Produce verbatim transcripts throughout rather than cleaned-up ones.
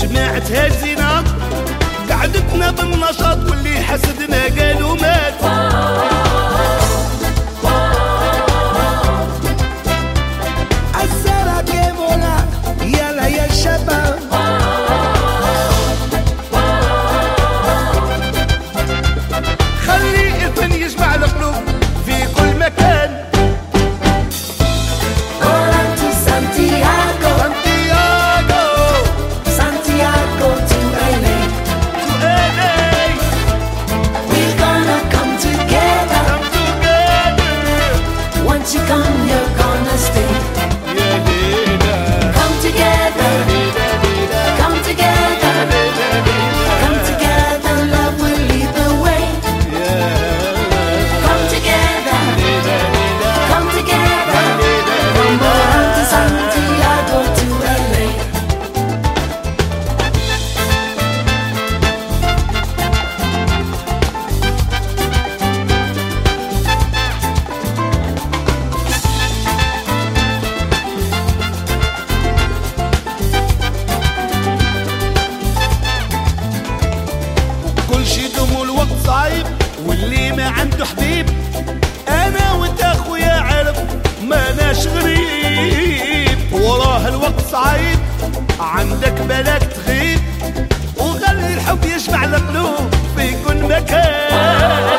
جماعتها زينة قعدتنا بالنشاط واللي حسدنا قالوا مات. الزرع كيفولا يلا يا شباب خلي الفن يجمع القلوب في كل مكان. صعيب واللي ما عنده حبيب انا وانت اخويا عارف ماناش غريب. وراه الوقت صعيب عندك بالك تغيب وخلي الحب يجمع القلوب في كل مكان.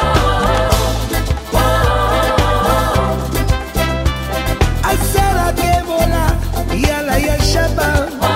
الزرع كيفولا يلا يا شباب